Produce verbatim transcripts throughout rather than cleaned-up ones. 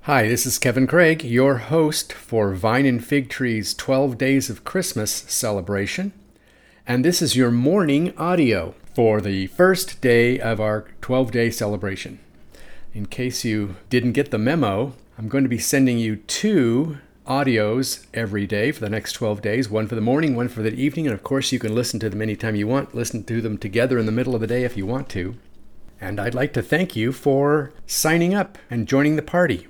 Hi, this is Kevin Craig, your host for Vine and Fig Tree's twelve Days of Christmas celebration. And this is your morning audio for the first day of our twelve-day celebration. In case you didn't get the memo, I'm going to be sending you two audios every day for the next twelve days, one for the morning, one for the evening, and of course you can listen to them anytime you want, listen to them together in the middle of the day if you want to. And I'd like to thank you for signing up and joining the party.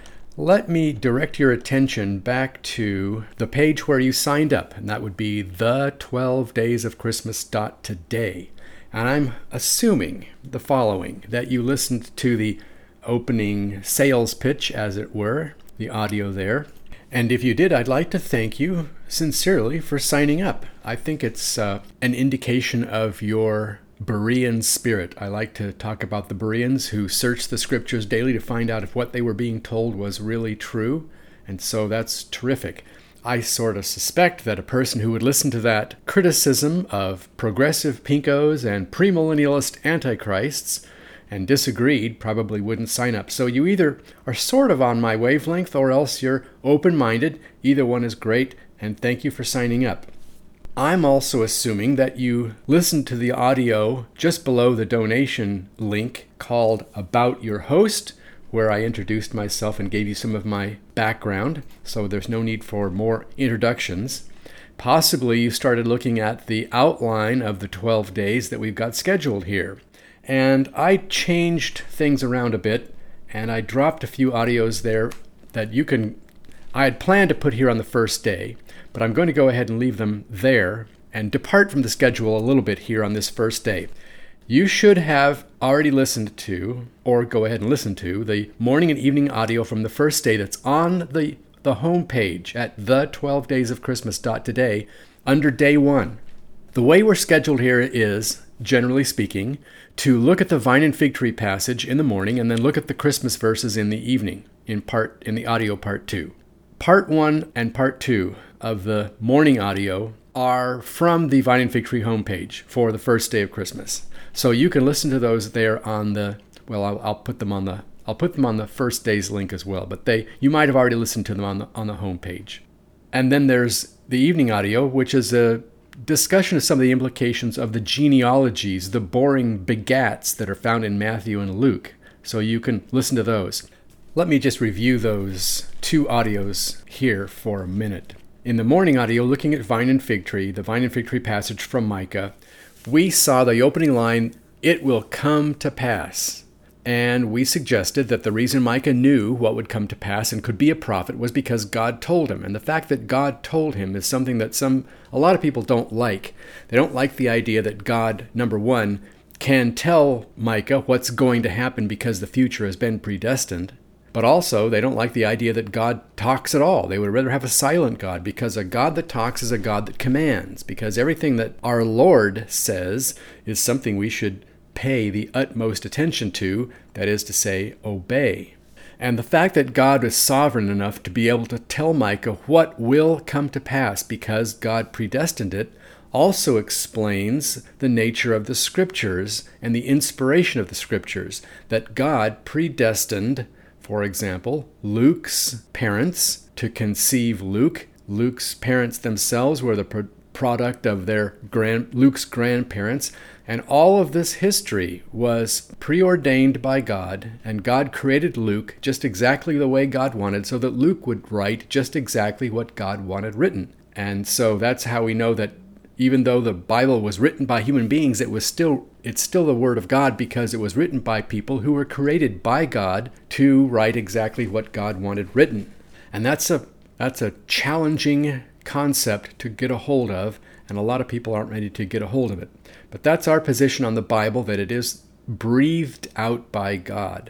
Let me direct your attention back to the page where you signed up, and that would be the twelve days of Christmas dot today. And I'm assuming the following, that you listened to the opening sales pitch, as it were, the audio there. And if you did, I'd like to thank you sincerely for signing up. I think it's uh, an indication of your Berean spirit. I like to talk about the Bereans who searched the scriptures daily to find out if what they were being told was really true. And so that's terrific. I sort of suspect that a person who would listen to that criticism of progressive pinkos and premillennialist antichrists and disagreed probably wouldn't sign up. So you either are sort of on my wavelength or else you're open-minded. Either one is great, and thank you for signing up. I'm also assuming that you listened to the audio just below the donation link called About Your Host, where I introduced myself and gave you some of my background, so there's no need for more introductions. Possibly you started looking at the outline of the twelve days that we've got scheduled here. And I changed things around a bit, and I dropped a few audios there that you can, I had planned to put here on the first day, but I'm going to go ahead and leave them there and depart from the schedule a little bit here on this first day. You should have already listened to, or go ahead and listen to, the morning and evening audio from the first day that's on the, the home page at the twelve days of Christmas dot today under day one. The way we're scheduled here is, generally speaking, to look at the Vine and Fig Tree passage in the morning and then look at the Christmas verses in the evening, in part in the audio part two. Part one and part two of the morning audio are from the Vine and Fig Tree homepage for the first day of Christmas. So you can listen to those there on the, well, I'll, I'll put them on the, I'll put them on the first day's link as well, but they, you might have already listened to them on the, on the homepage. And then there's the evening audio, which is a discussion of some of the implications of the genealogies, the boring begats that are found in Matthew and Luke. So you can listen to those. Let me just review those two audios here for a minute. In the morning audio, looking at Vine and Fig Tree, the Vine and Fig Tree passage from Micah, we saw the opening line, "It will come to pass." And we suggested that the reason Micah knew what would come to pass and could be a prophet was because God told him. And the fact that God told him is something that some a lot of people don't like. They don't like the idea that God, number one, can tell Micah what's going to happen because the future has been predestined. But also, they don't like the idea that God talks at all. They would rather have a silent God, because a God that talks is a God that commands, because everything that our Lord says is something we should pay the utmost attention to, that is to say, obey. And the fact that God is sovereign enough to be able to tell Micah what will come to pass because God predestined it also explains the nature of the Scriptures and the inspiration of the Scriptures, that God predestined, for example, Luke's parents to conceive Luke. Luke's parents themselves were the pro- product of their grand Luke's grandparents, and all of this history was preordained by God, and God created Luke just exactly the way God wanted, so that Luke would write just exactly what God wanted written. And so that's how we know that even though the Bible was written by human beings, it was still it's still the Word of God, because it was written by people who were created by God to write exactly what God wanted written. And that's a that's a challenging concept to get a hold of, and a lot of people aren't ready to get a hold of it. But that's our position on the Bible, that it is breathed out by God.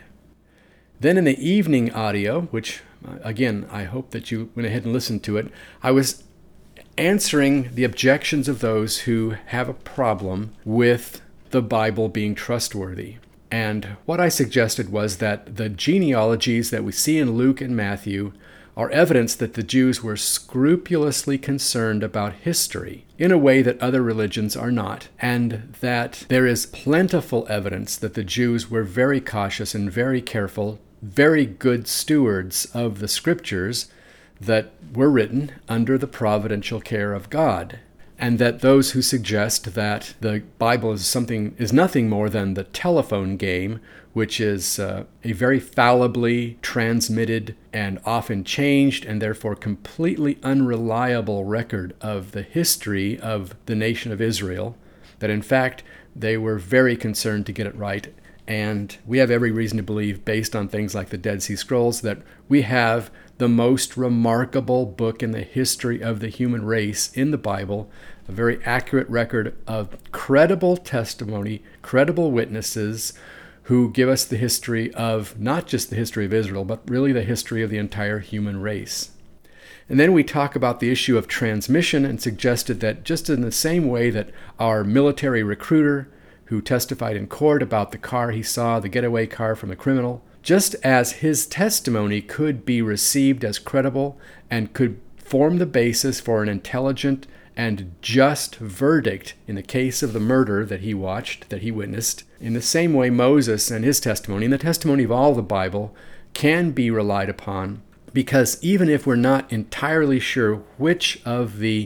Then in the evening audio, which again, I hope that you went ahead and listened to it, I was answering the objections of those who have a problem with the Bible being trustworthy. And what I suggested was that the genealogies that we see in Luke and Matthew are evidence that the Jews were scrupulously concerned about history in a way that other religions are not, and that there is plentiful evidence that the Jews were very cautious and very careful very good stewards of the scriptures that were written under the providential care of God. And that those who suggest that the Bible is something is nothing more than the telephone game, which is uh, a very fallibly transmitted and often changed and therefore completely unreliable record of the history of the nation of Israel, that in fact they were very concerned to get it right. And we have every reason to believe, based on things like the Dead Sea Scrolls, that we have the most remarkable book in the history of the human race in the Bible, a very accurate record of credible testimony, credible witnesses who give us the history of not just the history of Israel, but really the history of the entire human race. And then we talk about the issue of transmission and suggested that just in the same way that our military recruiter who testified in court about the car he saw, the getaway car from the criminal, just as his testimony could be received as credible and could form the basis for an intelligent and just verdict in the case of the murder that he watched, that he witnessed, in the same way Moses and his testimony, and the testimony of all the Bible, can be relied upon, because even if we're not entirely sure which of the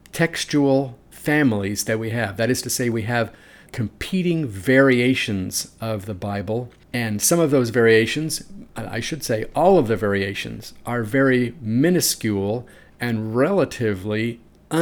textual families that we have, that is to say, we have competing variations of the Bible, and some of those variations, I should say all of the variations, are very minuscule and relatively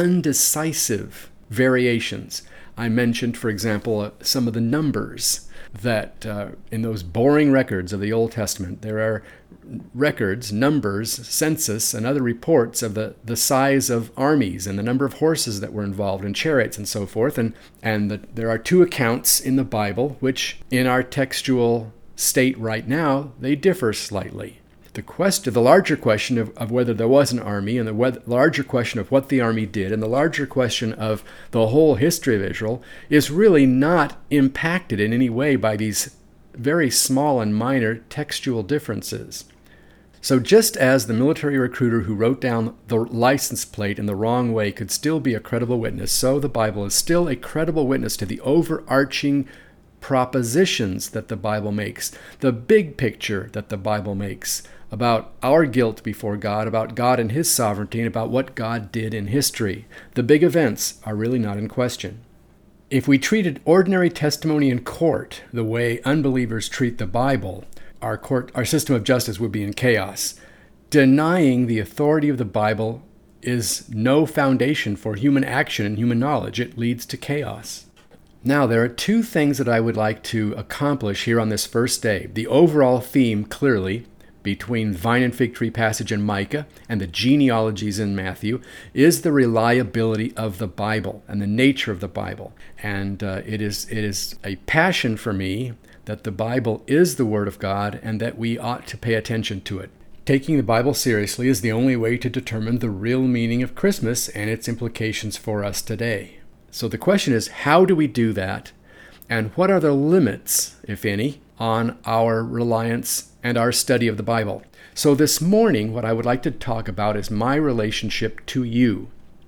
undecisive variations. I mentioned, for example, uh, some of the numbers that uh, in those boring records of the Old Testament, there are records, numbers, census, and other reports of the, the size of armies and the number of horses that were involved in chariots and so forth. And, and the, there are two accounts in the Bible, which in our textual state right now, they differ slightly. The question, the larger question of, of whether there was an army, and the whether, larger question of what the army did, and the larger question of the whole history of Israel is really not impacted in any way by these very small and minor textual differences. So just as the military recruiter who wrote down the license plate in the wrong way could still be a credible witness, so the Bible is still a credible witness to the overarching propositions that the Bible makes, the big picture that the Bible makes about our guilt before God, about God and His sovereignty, and about what God did in history. The big events are really not in question. If we treated ordinary testimony in court the way unbelievers treat the Bible, our court, our system of justice would be in chaos. Denying the authority of the Bible is no foundation for human action and human knowledge. It leads to chaos. Now, there are two things that I would like to accomplish here on this first day. The overall theme, clearly, between Vine and Fig Tree passage in Micah and the genealogies in Matthew, is the reliability of the Bible and the nature of the Bible. And uh, it is it is a passion for me that the Bible is the Word of God and that we ought to pay attention to it. Taking the Bible seriously is the only way to determine the real meaning of Christmas and its implications for us today. So the question is, how do we do that? And what are the limits, if any, on our reliance and our study of the Bible? So this morning, what I would like to talk about is my relationship to you.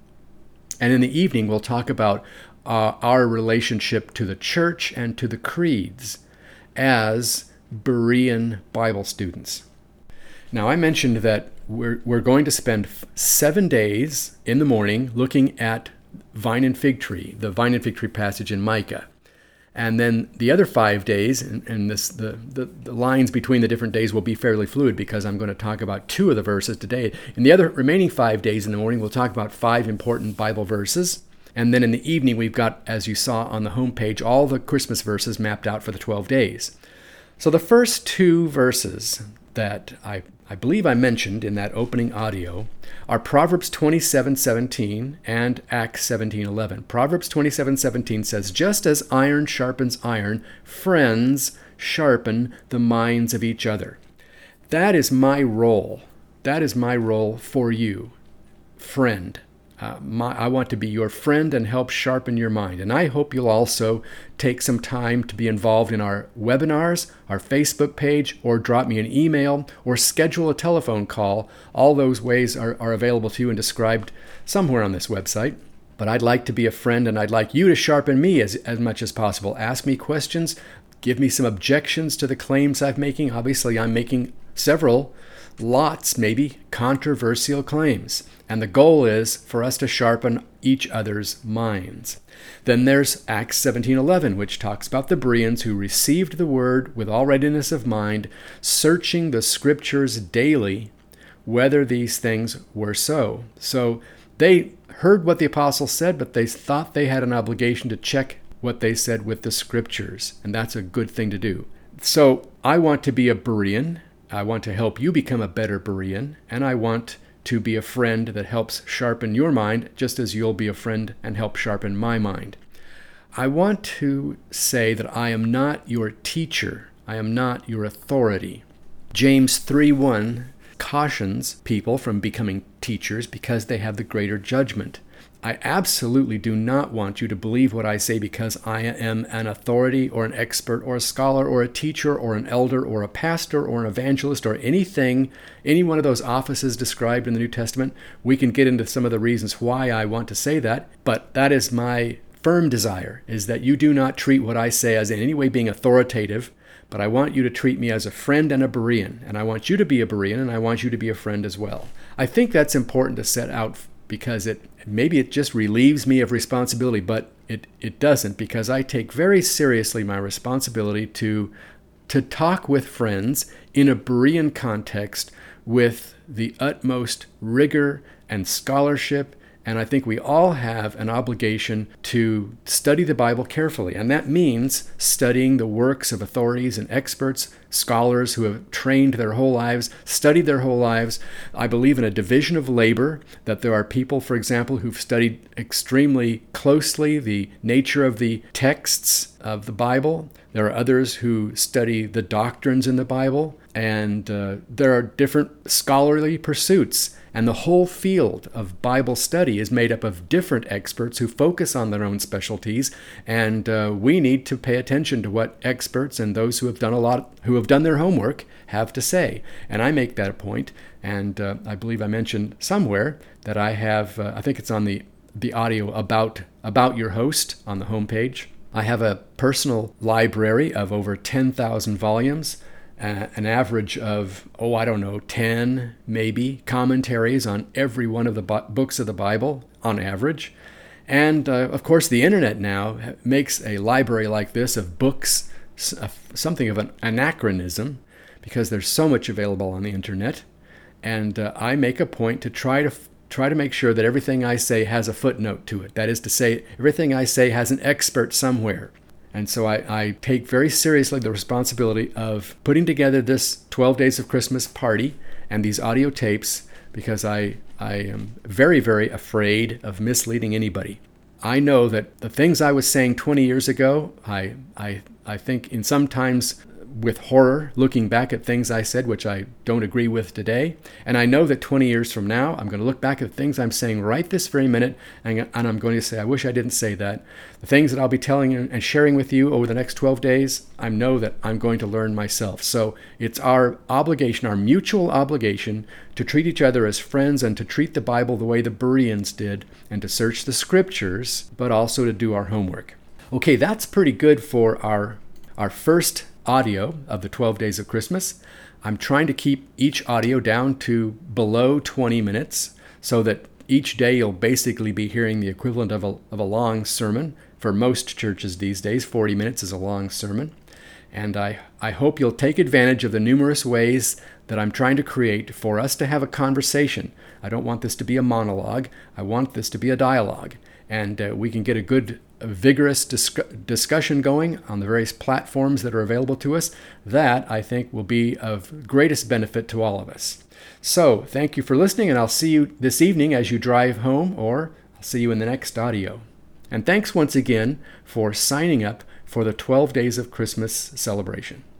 And in the evening, we'll talk about uh, our relationship to the church and to the creeds as Berean Bible students. Now, I mentioned that we're, we're going to spend seven days in the morning looking at Vine and Fig Tree, the Vine and Fig Tree passage in Micah. And then the other five days, and, and this the, the, the lines between the different days will be fairly fluid because I'm going to talk about two of the verses today. In the other remaining five days in the morning, we'll talk about five important Bible verses. And then in the evening, we've got, as you saw on the homepage, all the Christmas verses mapped out for the twelve days. So the first two verses that I, I believe I mentioned in that opening audio are Proverbs twenty-seven seventeen and Acts seventeen eleven. Proverbs twenty-seven seventeen says, "Just as iron sharpens iron, friends sharpen the minds of each other." That is my role. That is my role for you, friend. Uh, my, I want to be your friend and help sharpen your mind. And I hope you'll also take some time to be involved in our webinars, our Facebook page, or drop me an email, or schedule a telephone call. All those ways are, are available to you and described somewhere on this website. But I'd like to be a friend, and I'd like you to sharpen me as, as much as possible. Ask me questions. give me some objections to the claims I'm making. Obviously, I'm making several, lots maybe, controversial claims. And the goal is for us to sharpen each other's minds. Then there's Acts seventeen eleven, which talks about the Bereans who received the word with all readiness of mind, searching the scriptures daily, whether these things were so. So they heard what the apostles said, but they thought they had an obligation to check what they said with the scriptures. And that's a good thing to do. So I want to be a Berean. I want to help you become a better Berean. And I want to be a friend that helps sharpen your mind, just as you'll be a friend and help sharpen my mind. I want to say that I am not your teacher. I am not your authority. James three one cautions people from becoming teachers because they have the greater judgment. I absolutely do not want you to believe what I say because I am an authority or an expert or a scholar or a teacher or an elder or a pastor or an evangelist or anything, any one of those offices described in the New Testament. We can get into some of the reasons why I want to say that, but that is my firm desire, is that you do not treat what I say as in any way being authoritative, but I want you to treat me as a friend and a Berean, and I want you to be a Berean, and I want you to be a friend as well. I think that's important to set out because it maybe it just relieves me of responsibility, but it, it doesn't, because I take very seriously my responsibility to, to talk with friends in a Berean context with the utmost rigor and scholarship. And I think we all have an obligation to study the Bible carefully. And that means studying the works of authorities and experts, scholars who have trained their whole lives, studied their whole lives. I believe in a division of labor, that there are people, for example, who've studied extremely closely the nature of the texts of the Bible. There are others who study the doctrines in the Bible. And uh, there are different scholarly pursuits. And the whole field of Bible study is made up of different experts who focus on their own specialties. And uh, we need to pay attention to what experts and those who have done a lot, who have done their homework, have to say. And I make that a point. And uh, I believe I mentioned somewhere that I have, uh, I think it's on the, the audio about, about your host on the homepage. I have a personal library of over ten thousand volumes. Uh, an average of, oh, I don't know, ten maybe commentaries on every one of the bu- books of the Bible on average. And uh, of course, the internet now makes a library like this of books uh, something of an anachronism because there's so much available on the internet. And uh, I make a point to try to f- try to make sure that everything I say has a footnote to it. That is to say, everything I say has an expert somewhere. And so I, I take very seriously the responsibility of putting together this twelve Days of Christmas party and these audio tapes because I, I am very, very afraid of misleading anybody. I know that the things I was saying twenty years ago, I, I, I think in sometimes with horror, looking back at things I said, which I don't agree with today. And I know that twenty years from now, I'm going to look back at the things I'm saying right this very minute, and, and I'm going to say, I wish I didn't say that. The things that I'll be telling and sharing with you over the next twelve days, I know that I'm going to learn myself. So it's our obligation, our mutual obligation, to treat each other as friends and to treat the Bible the way the Bereans did, and to search the scriptures, but also to do our homework. Okay, that's pretty good for our, our first audio of the twelve Days of Christmas. I'm trying to keep each audio down to below twenty minutes so that each day you'll basically be hearing the equivalent of a, of a long sermon. For most churches these days, forty minutes is a long sermon. And I, I hope you'll take advantage of the numerous ways that I'm trying to create for us to have a conversation. I don't want this to be a monologue. I want this to be a dialogue. And uh, we can get a good, a vigorous dis- discussion going on the various platforms that are available to us. That, I think, will be of greatest benefit to all of us. So, thank you for listening, and I'll see you this evening as you drive home, or I'll see you in the next audio. And thanks once again for signing up for the twelve Days of Christmas celebration.